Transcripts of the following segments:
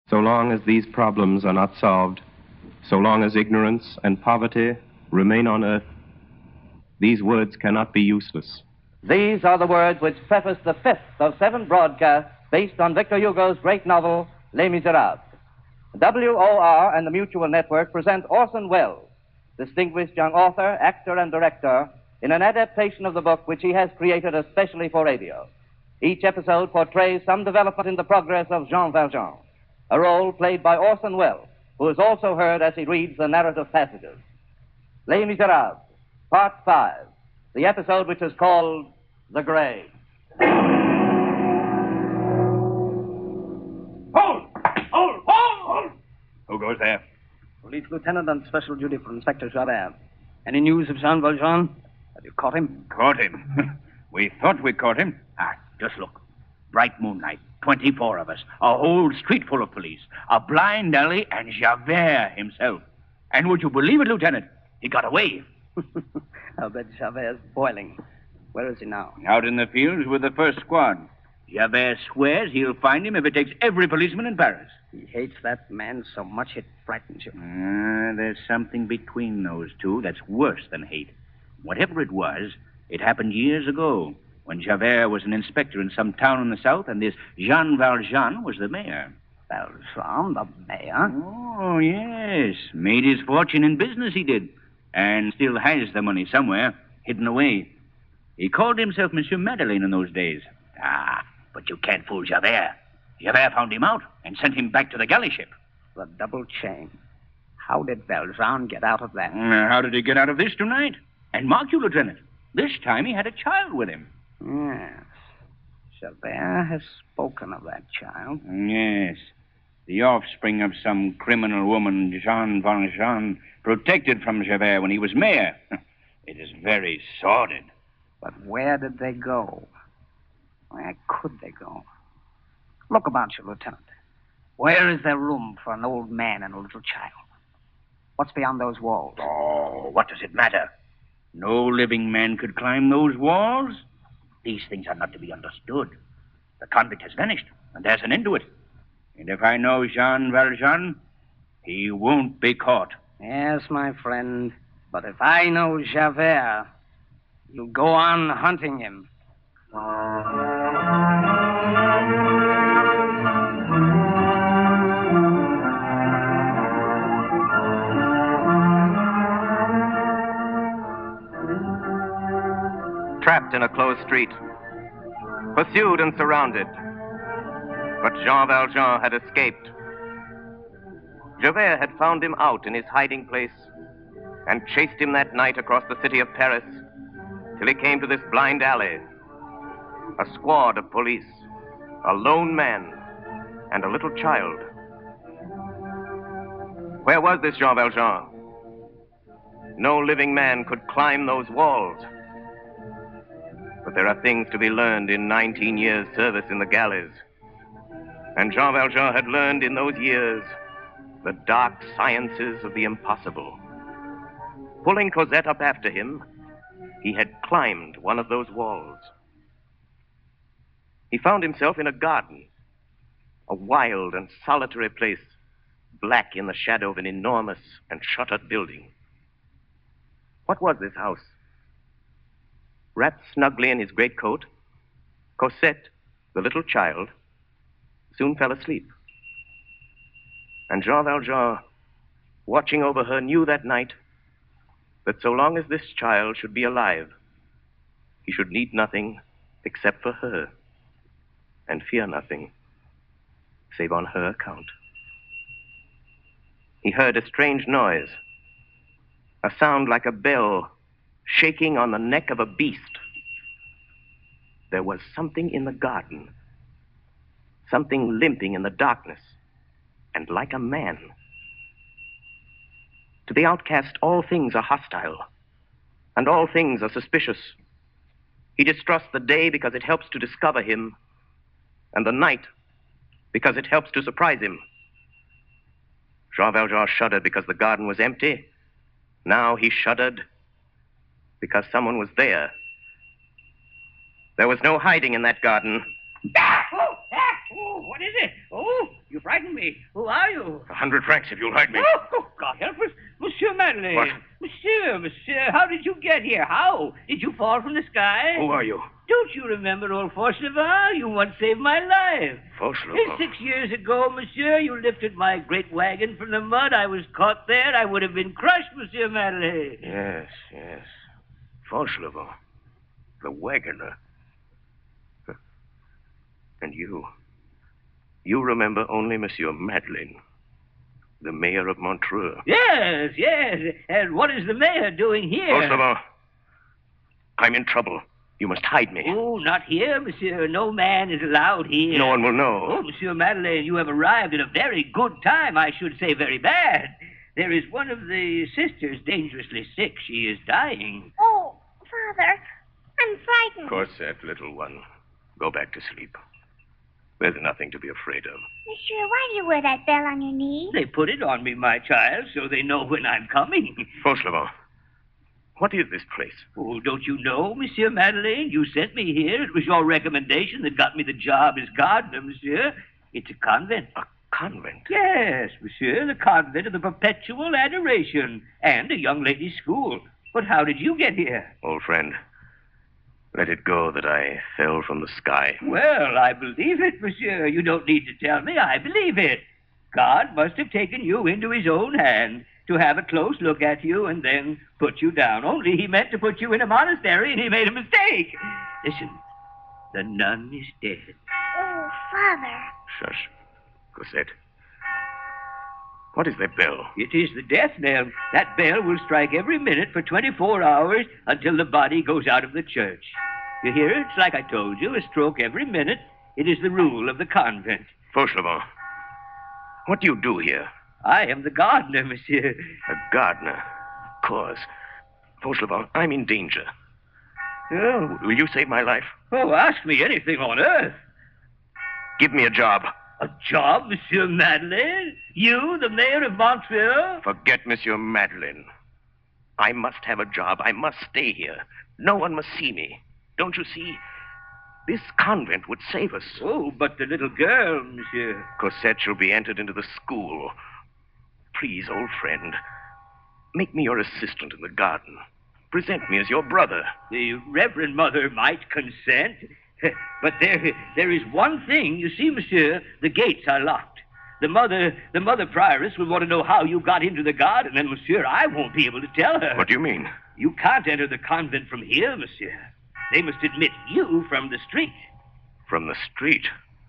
So long as these problems are not solved, so long as ignorance and poverty remain on earth, these words cannot be useless. These are the words which preface the fifth of 7 broadcasts based on Victor Hugo's great novel, Les Miserables. WOR and the Mutual Network present Orson Welles, distinguished young author, actor, and director, in an adaptation of the book which he has created especially for radio. Each episode portrays some development in the progress of Jean Valjean, a role played by Orson Welles, who is also heard as he reads the narrative passages. Les Miserables, Part 5, the episode which is called The Grave. Hold! Who goes there? Police Lieutenant on special duty for Inspector Javert. Any news of Jean Valjean? Have you caught him? Caught him? We thought we caught him. Just look. Bright moonlight. 24 of us. A whole street full of police. A blind alley and Javert himself. And would you believe it, Lieutenant? He got away. I'll bet Javert's boiling. Where is he now? Out in the fields with the first squad. Javert swears he'll find him if it takes every policeman in Paris. He hates that man so much it frightens you. There's something between those two that's worse than hate. Whatever it was, it happened years ago when Javert was an inspector in some town in the south and this Jean Valjean was the mayor. Valjean, the mayor? Oh, yes. Made his fortune in business, he did. And still has the money somewhere, hidden away. He called himself Monsieur Madeleine in those days. But you can't fool Javert. Javert found him out and sent him back to the galley ship. The double chain. How did Valjean get out of that? How did he get out of this tonight? And mark you, Lieutenant, this time he had a child with him. Yes. Javert has spoken of that child. Yes. The offspring of some criminal woman, Jean Valjean, protected from Javert when he was mayor. It is very sordid. But where did they go? Where could they go? Look about you, Lieutenant. Where is there room for an old man and a little child? What's beyond those walls? Oh, what does it matter? No living man could climb those walls. These things are not to be understood. The convict has vanished, and there's an end to it. And if I know Jean Valjean, he won't be caught. Yes, my friend. But if I know Javert, you'll go on hunting him. Trapped in a closed street, pursued and surrounded. But Jean Valjean had escaped. Javert had found him out in his hiding place and chased him that night across the city of Paris till he came to this blind alley. A squad of police, a lone man, and a little child. Where was this Jean Valjean? No living man could climb those walls. But there are things to be learned in 19 years' service in the galleys. And Jean Valjean had learned in those years the dark sciences of the impossible. Pulling Cosette up after him, he had climbed one of those walls. He found himself in a garden, a wild and solitary place, black in the shadow of an enormous and shuttered building. What was this house? Wrapped snugly in his greatcoat, Cosette, the little child, soon fell asleep. And Jean Valjean, watching over her, knew that night that so long as this child should be alive, he should need nothing except for her, and fear nothing save on her account. He heard a strange noise, a sound like a bell shaking on the neck of a beast. There was something in the garden, something limping in the darkness, and like a man. To the outcast, all things are hostile, and all things are suspicious. He distrusts the day because it helps to discover him, and the night because it helps to surprise him. Jean Valjean shuddered because the garden was empty. Now he shuddered because someone was there. There was no hiding in that garden. what is it? Oh, you frightened me. Who are you? 100 francs if you'll hide me. Oh, God help us. Monsieur Madeleine. What? Monsieur, how did you get here? How? Did you fall from the sky? Who are you? Don't you remember old Fauchelevent? You once saved my life. Fauchelevent? 6 years ago, monsieur, you lifted my great wagon from the mud. I was caught there. I would have been crushed, Monsieur Madeleine. Yes. Fauchelevent. The wagoner. And you. You remember only Monsieur Madeleine, the mayor of Montreux. Yes. And what is the mayor doing here? Fauchelevent, I'm in trouble. You must hide me. Oh, not here, monsieur. No man is allowed here. No one will know. Oh, Monsieur Madeleine, you have arrived at a very good time. I should say very bad. There is one of the sisters dangerously sick. She is dying. Oh, Father, I'm frightened. Cosette, little one, go back to sleep. There's nothing to be afraid of. Monsieur, why do you wear that bell on your knee? They put it on me, my child, so they know when I'm coming. Fauchelevent, what is this place? Oh, don't you know, Monsieur Madeleine? You sent me here. It was your recommendation that got me the job as gardener, monsieur. It's a convent. A convent? Yes, monsieur, the convent of the Perpetual Adoration and a young ladies' school. But how did you get here? Old friend, let it go that I fell from the sky. Well, I believe it, monsieur. You don't need to tell me. I believe it. God must have taken you into his own hand to have a close look at you and then put you down. Only he meant to put you in a monastery, and he made a mistake. Listen, the nun is dead. Oh, Father. Shush. Cosette. What is that bell? It is the death knell. That bell will strike every minute for 24 hours until the body goes out of the church. You hear it? It's like I told you, a stroke every minute. It is the rule of the convent. Fauchelevent, what do you do here? I am the gardener, monsieur. A gardener. Cause. Fauchelevent, I'm in danger. Oh. Will you save my life? Oh, ask me anything on earth. Give me a job. A job, Monsieur Madeleine? You, the mayor of Montreux? Forget Monsieur Madeleine. I must have a job. I must stay here. No one must see me. Don't you see? This convent would save us. Oh, but the little girl, monsieur. Cosette shall be entered into the school. Please, old friend, make me your assistant in the garden. Present me as your brother. The Reverend Mother might consent. But there is one thing. You see, monsieur, the gates are locked. The mother prioress will want to know how you got into the garden, and, monsieur, I won't be able to tell her. What do you mean? You can't enter the convent from here, monsieur. They must admit you from the street. From the street?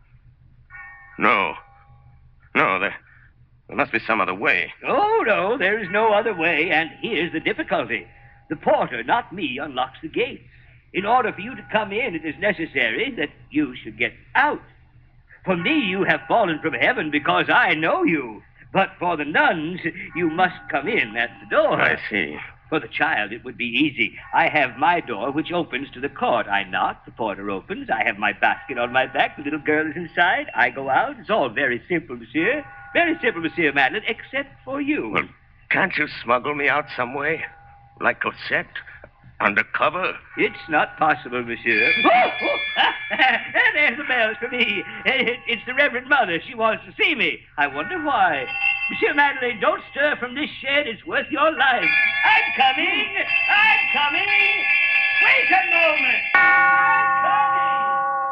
No, there must be some other way. Oh, no, there is no other way, and here's the difficulty. The porter, not me, unlocks the gates. In order for you to come in, it is necessary that you should get out. For me, you have fallen from heaven because I know you. But for the nuns, you must come in at the door. I see. For the child, it would be easy. I have my door, which opens to the court. I knock, the porter opens. I have my basket on my back. The little girl is inside. I go out. It's all very simple, monsieur. Very simple, Monsieur Madeleine, except for you. Well, can't you smuggle me out some way? Like Cosette? Undercover? It's not possible, monsieur. There's the bells for me. It's the Reverend Mother. She wants to see me. I wonder why. Monsieur Madeleine, don't stir from this shed. It's worth your life. I'm coming. Wait a moment. I'm coming.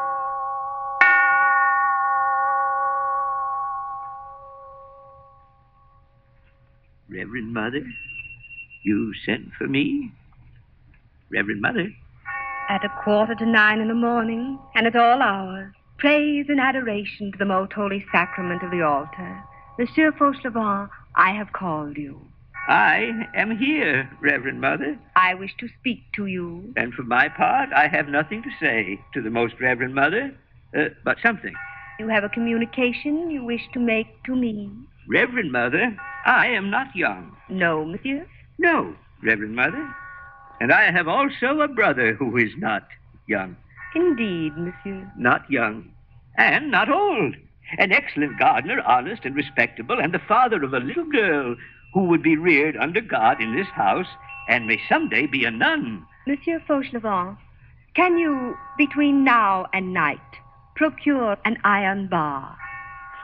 Reverend Mother, you sent for me? Reverend Mother? At 8:45 in the morning, and at all hours, praise and adoration to the most holy sacrament of the altar. Monsieur Fauchelevent, I have called you. I am here, Reverend Mother. I wish to speak to you. And for my part, I have nothing to say to the Most Reverend Mother, but something. You have a communication you wish to make to me. Reverend Mother, I am not young. No, monsieur? No, Reverend Mother. And I have also a brother who is not young. Indeed, monsieur. Not young. And not old. An excellent gardener, honest and respectable, and the father of a little girl who would be reared under God in this house and may someday be a nun. Monsieur Fauchelevent, can you, between now and night, procure an iron bar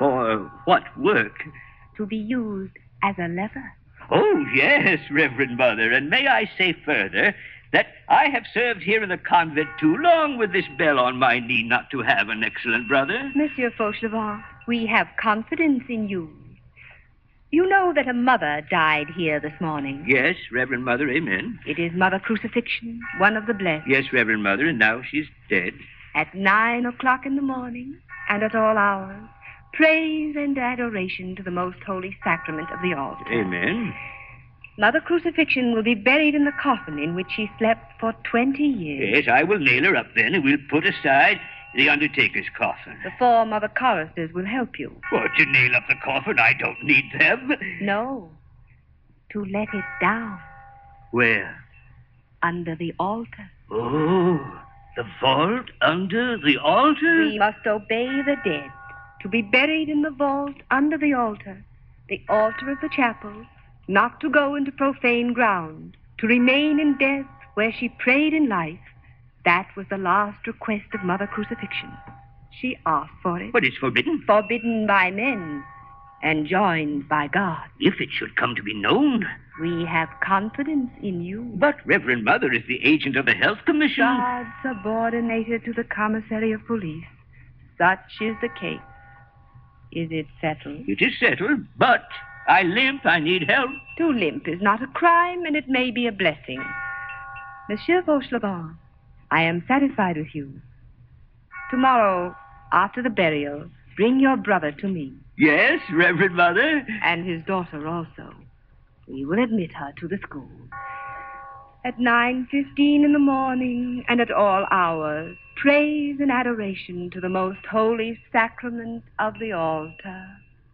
For what work? To be used as a lever. Oh, yes, Reverend Mother. And may I say further that I have served here in the convent too long with this bell on my knee not to have an excellent brother. Monsieur Fauchelevent, we have confidence in you. You know that a mother died here this morning. Yes, Reverend Mother, amen. It is Mother Crucifixion, one of the blessed. Yes, Reverend Mother, and now she's dead. At 9 o'clock in the morning, and at all hours, praise and adoration to the most holy sacrament of the altar. Amen. Mother Crucifixion will be buried in the coffin in which she slept for 20 years. Yes, I will nail her up then, and we'll put aside the undertaker's coffin. The 4 Mother choristers will help you. What, to nail up the coffin? I don't need them. No, to let it down. Where? Under the altar. Oh, the vault under the altar? We must obey the dead. To be buried in the vault under the altar of the chapel, not to go into profane ground, to remain in death where she prayed in life. That was the last request of Mother Crucifixion. She asked for it. But it's forbidden. Forbidden by men, enjoined by God. If it should come to be known. We have confidence in you. But Reverend Mother is the agent of the Health Commission. God subordinated to the Commissary of Police. Such is the case. Is it settled? It is settled, but I limp. I need help. To limp is not a crime, and it may be a blessing. Monsieur Fauchelevent, I am satisfied with you. Tomorrow, after the burial, bring your brother to me. Yes, Reverend Mother. And his daughter also. We will admit her to the school. At 9:15 in the morning, and at all hours, praise and adoration to the most holy sacrament of the altar.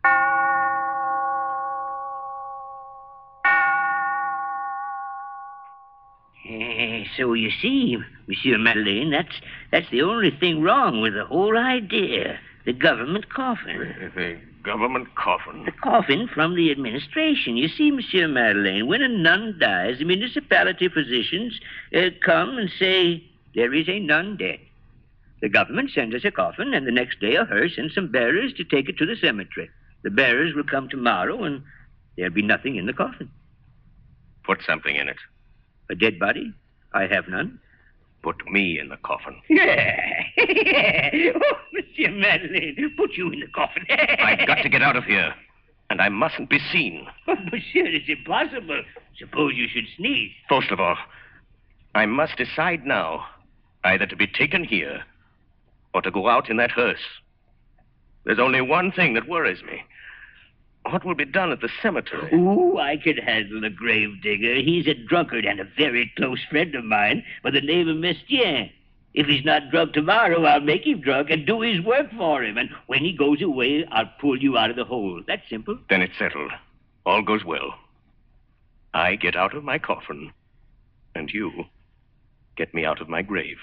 So you see, Monsieur Madeleine, that's the only thing wrong with the whole idea. The government coffin. The government coffin? The coffin from the administration. You see, Monsieur Madeleine, when a nun dies, the municipality physicians come and say, there is a nun dead. The government sends us a coffin, and the next day a hearse and some bearers to take it to the cemetery. The bearers will come tomorrow, and there'll be nothing in the coffin. Put something in it. A dead body? I have none. Put me in the coffin. Yeah. Oh, Monsieur Madeleine, put you in the coffin. I've got to get out of here, and I mustn't be seen. But, Monsieur, it's impossible. Suppose you should sneeze. Fauchelevent, I must decide now either to be taken here or to go out in that hearse. There's only one thing that worries me. What will be done at the cemetery? Ooh, I can handle the grave digger. He's a drunkard and a very close friend of mine by the name of Mestienne. If he's not drunk tomorrow, I'll make him drunk and do his work for him. And when he goes away, I'll pull you out of the hole. That's simple. Then it's settled. All goes well. I get out of my coffin, and you get me out of my grave.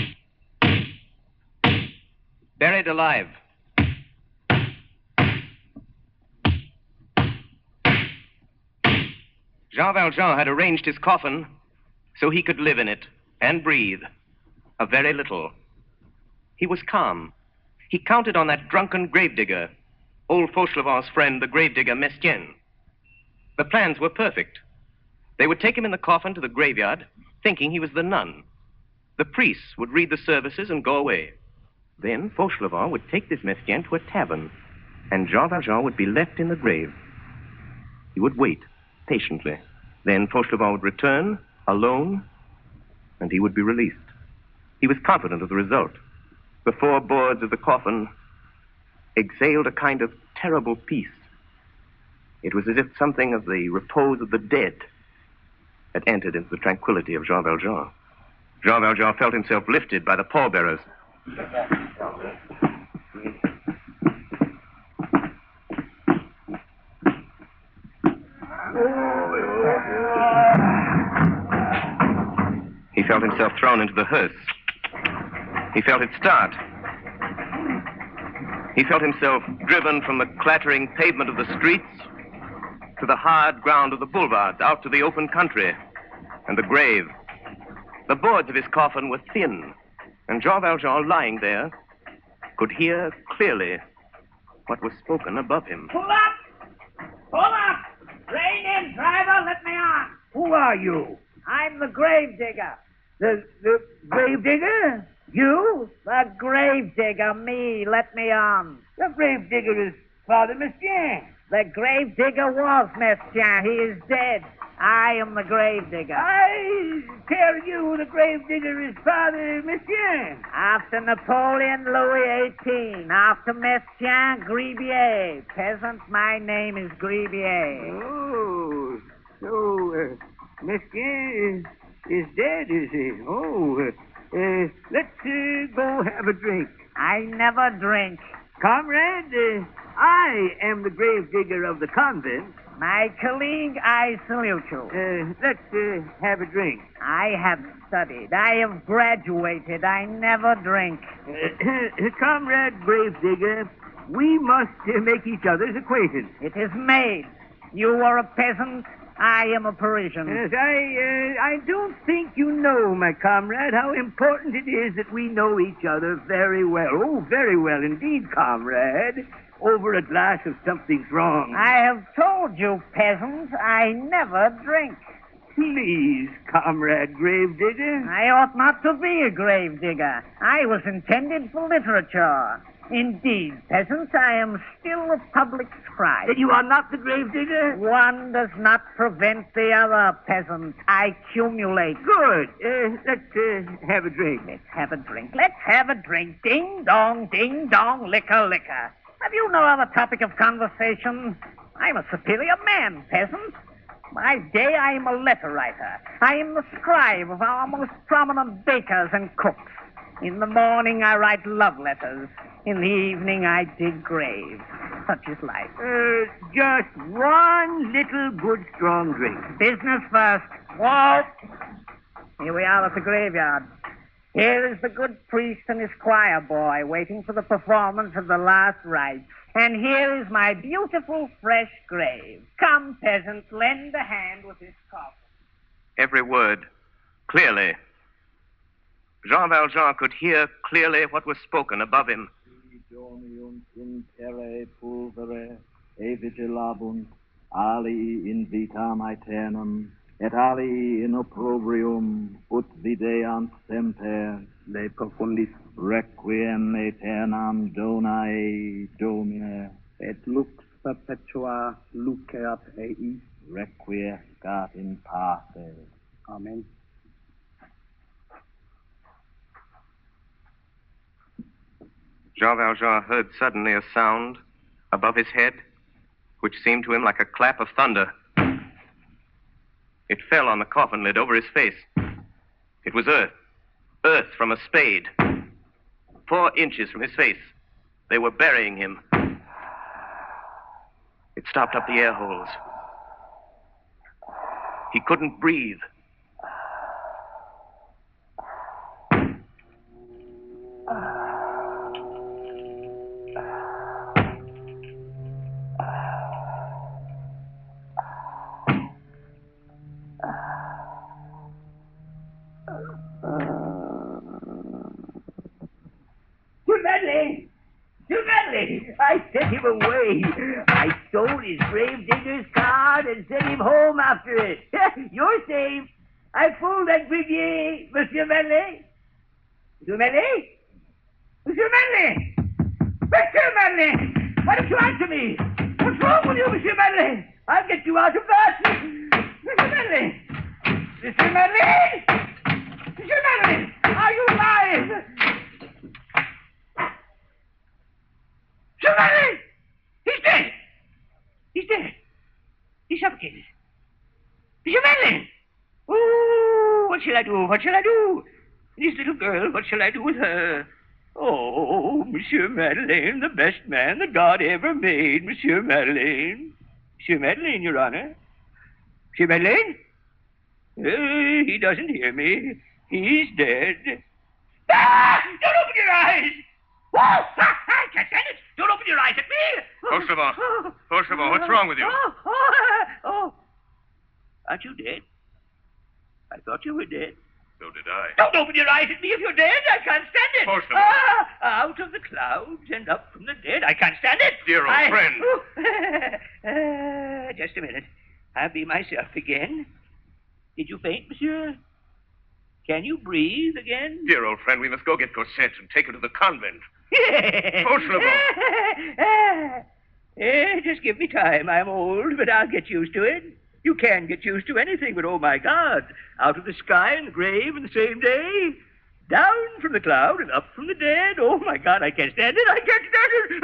Buried alive. Jean Valjean had arranged his coffin so he could live in it and breathe a very little. He was calm. He counted on that drunken gravedigger, old Fauchelevent's friend, the gravedigger Mestienne. The plans were perfect. They would take him in the coffin to the graveyard, thinking he was the nun. The priests would read the services and go away. Then Fauchelevent would take this Mestienne to a tavern, and Jean Valjean would be left in the grave. He would wait patiently. Then Fauchelevent would return, alone, and he would be released. He was confident of the result. The 4 boards of the coffin exhaled a kind of terrible peace. It was as if something of the repose of the dead had entered into the tranquility of Jean Valjean. Jean Valjean felt himself lifted by the pallbearers. He felt himself thrown into the hearse. He felt it start. He felt himself driven from the clattering pavement of the streets to the hard ground of the boulevards, out to the open country and the grave. The boards of his coffin were thin, and Jean Valjean, lying there, could hear clearly what was spoken above him. Pull up! Pull up! Rein in, driver. Let me on. Who are you? I'm the grave digger. The grave digger? You? The grave digger, me. Let me on. The grave digger is Father Mestienne. The grave digger was Mestienne. He is dead. I am the grave digger. I tell you, the grave digger is Father Mestienne. After Napoleon, Louis XVIII. After Mestienne, Gribier. Peasant, my name is Gribier. Oh, so Mestienne is dead, is he? Oh, let's go have a drink. I never drink. Comrade, I am the grave digger of the convent. My colleague, I salute you. Let's have a drink. I have studied. I have graduated. I never drink. Comrade Gravedigger, we must make each other's acquaintance. It is made. You are a peasant. I am a Parisian. Yes, I don't think you know, my comrade, how important it is that we know each other very well. Oh, very well indeed, comrade. Over a glass of something strong. I have told you, peasant, I never drink. Please, comrade Gravedigger. I ought not to be a gravedigger. I was intended for literature. Indeed, peasant, I am still a public scribe. Then you are not the gravedigger? One does not prevent the other, peasant. I accumulate. Good. Let's have a drink. Let's have a drink. Let's have a drink. Ding dong, liquor, liquor. Have you no other topic of conversation? I'm a superior man, peasant. By day, I am a letter writer. I am the scribe of our most prominent bakers and cooks. In the morning, I write love letters. In the evening, I dig graves. Such is life. Just one little good strong drink. Business first. Walt. Here we are at the graveyard. Here is the good priest and his choir boy waiting for the performance of the last rites. And here is my beautiful, fresh grave. Come, peasant, lend a hand with this coffin. Every word, clearly. Jean Valjean could hear clearly what was spoken above him. Dormiunt in terrae pulvere, e vigilabunt, ali in vitam aeternam, et ali in opprobrium, ut videant semper, De profundis. requiem aeternam donae Domine, Et lux perpetua luceat ei. requiescat in pace. Amen. Jean Valjean heard suddenly a sound above his head, which seemed to him like a clap of thunder. It fell on the coffin lid over his face. It was earth. Earth from a spade. 4 inches from his face. They were burying him. It stopped up the air holes. He couldn't breathe. Medley! I sent him away. I stole his gravedigger's card and sent him home after it. You're safe. I fooled that Gribier, Monsieur Medley. Monsieur Medley? Monsieur Medley! Monsieur Medley! Why don't you answer me? What's wrong with you, Monsieur Medley? I'll get you out of that. Monsieur Medley! Monsieur Medley! Monsieur Medley! Are you alive? Monsieur Medley! He's dead! He's dead. He's suffocated. Monsieur Medley! Oh, what shall I do? What shall I do? This little girl, what shall I do with her? Oh, Monsieur Madeleine, the best man that God ever made, Monsieur Madeleine. Monsieur Madeleine, Your Honor. Monsieur Madeleine? He doesn't hear me. He's dead. Ah! Don't open your eyes! Oh, I can't stand it! Don't open your eyes at me! Fauchelevent, what's wrong with you? Oh. Aren't you dead? I thought you were dead. So did I. Don't open your eyes at me if you're dead. I can't stand it. Fauchelevent. Out of the clouds and up from the dead. I can't stand it. Dear old friend. Just a minute. I'll be myself again. Did you faint, monsieur? Can you breathe again? Dear old friend, we must go get Cosette and take her to the convent. Fauchelevent. Just give me time. I'm old, but I'll get used to it. You can get used to anything, but oh, my God. Out of the sky and the grave in the same day. Down from the cloud and up from the dead. Oh, my God, I can't stand it. I can't stand it.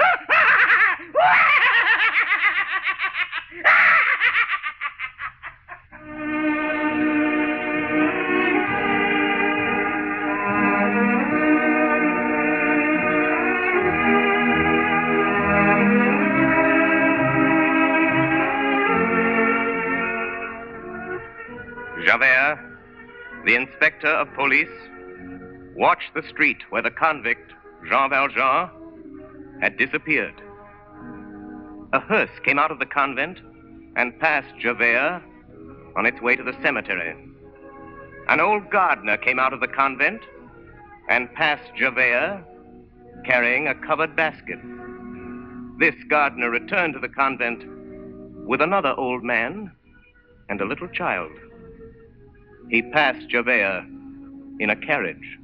Javert, the inspector of police, watched the street where the convict, Jean Valjean, had disappeared. A hearse came out of the convent and passed Javert on its way to the cemetery. An old gardener came out of the convent and passed Javert carrying a covered basket. This gardener returned to the convent with another old man and a little child. He passed Javert in a carriage.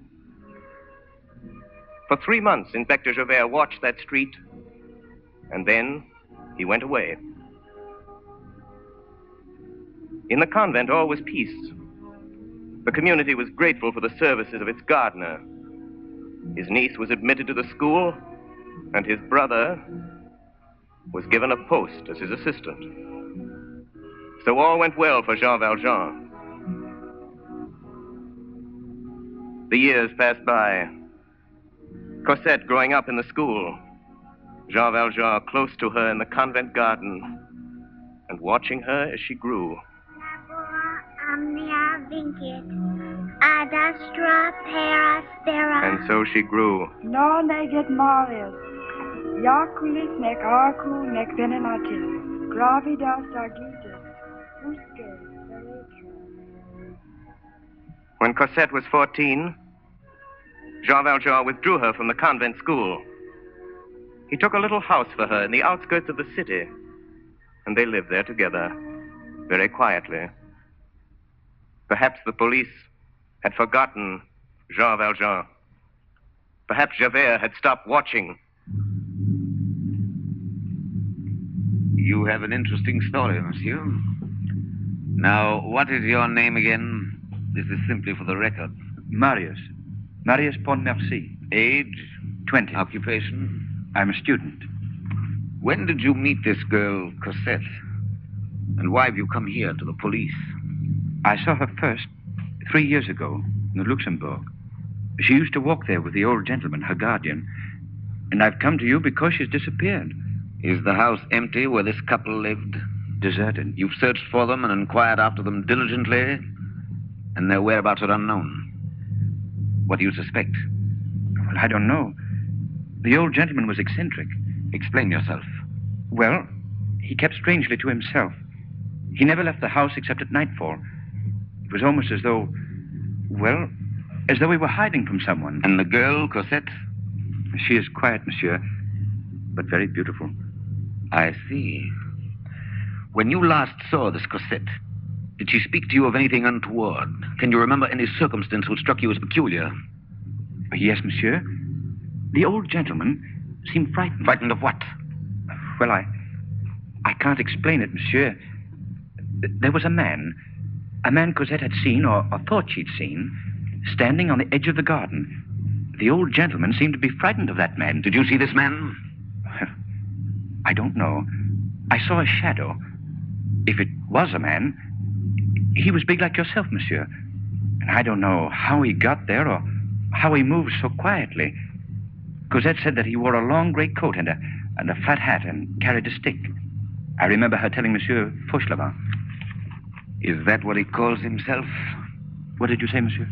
For 3 months, Inspector Javert watched that street, and then he went away. In the convent, all was peace. The community was grateful for the services of its gardener. His niece was admitted to the school, and his brother was given a post as his assistant. So all went well for Jean Valjean. The years passed by. Cosette growing up in the school. Jean Valjean close to her in the convent garden and watching her as she grew. Labora omnia vincit, ad astra pera spera. And so she grew. Non eget Marius, Iaculis nec arcu nec venenatis, gravidas agitis, usque veretur. When Cosette was 14, Jean Valjean withdrew her from the convent school. He took a little house for her in the outskirts of the city, and they lived there together, very quietly. Perhaps the police had forgotten Jean Valjean. Perhaps Javert had stopped watching. You have an interesting story, monsieur. Now, what is your name again? This is simply for the record. Marius. Marius Pontmercy. Age? 20. Occupation? I'm a student. When did you meet this girl, Cosette? And why have you come here to the police? I saw her first 3 years ago in the Luxembourg. She used to walk there with the old gentleman, her guardian. And I've come to you because she's disappeared. Is the house empty where this couple lived? Deserted. You've searched for them and inquired after them diligently, and their whereabouts are unknown. What do you suspect? Well, I don't know. The old gentleman was eccentric. Explain yourself. Well, he kept strangely to himself. He never left the house except at nightfall. It was almost as though, well, as though he were hiding from someone. And the girl, Cosette? She is quiet, monsieur, but very beautiful. I see. When you last saw this Cosette, did she speak to you of anything untoward? Can you remember any circumstance which struck you as peculiar? Yes, monsieur. The old gentleman seemed frightened. Frightened of what? Well, I can't explain it, monsieur. There was a man Cosette had seen, or thought she'd seen, standing on the edge of the garden. The old gentleman seemed to be frightened of that man. Did you see this man? I don't know. I saw a shadow. If it was a man, he was big like yourself, monsieur. And I don't know how he got there or how he moved so quietly. Cosette said that he wore a long gray coat and a flat hat and carried a stick. I remember her telling Monsieur Fauchelevent. Is that what he calls himself? What did you say, monsieur?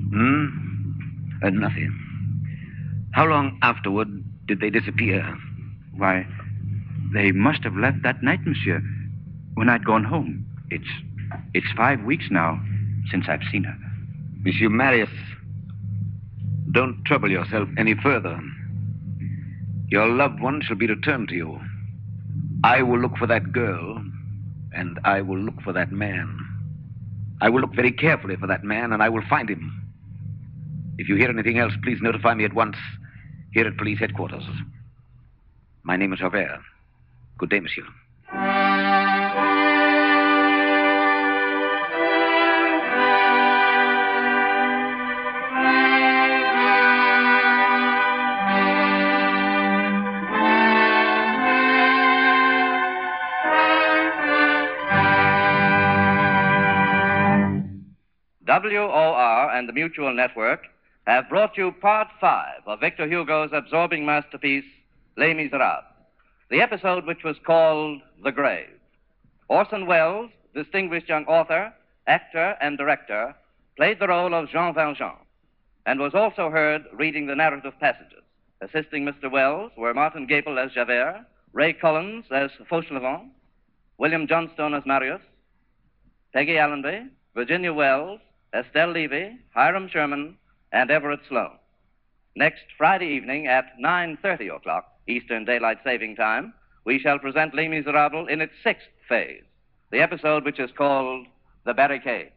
Nothing. How long afterward did they disappear? Why, they must have left that night, monsieur, when I'd gone home. It's 5 weeks now since I've seen her. Monsieur Marius, don't trouble yourself any further. Your loved one shall be returned to you. I will look for that girl, and I will look for that man. I will look very carefully for that man, and I will find him. If you hear anything else, please notify me at once here at police headquarters. My name is Javert. Good day, monsieur. WOR and the Mutual Network have brought you Part 5 of Victor Hugo's absorbing masterpiece, Les Miserables, the episode which was called The Grave. Orson Welles, distinguished young author, actor, and director, played the role of Jean Valjean and was also heard reading the narrative passages. Assisting Mr. Welles were Martin Gapel as Javert, Ray Collins as Fauchelevent, William Johnstone as Marius, Peggy Allenby, Virginia Wells, Estelle Levy, Hiram Sherman, and Everett Sloan. Next Friday evening at 9:30 o'clock, Eastern Daylight Saving Time, we shall present Les Miserables in its 6th phase, the episode which is called The Barricade.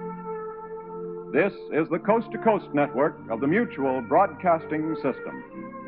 This is the Coast to Coast network of the Mutual Broadcasting System.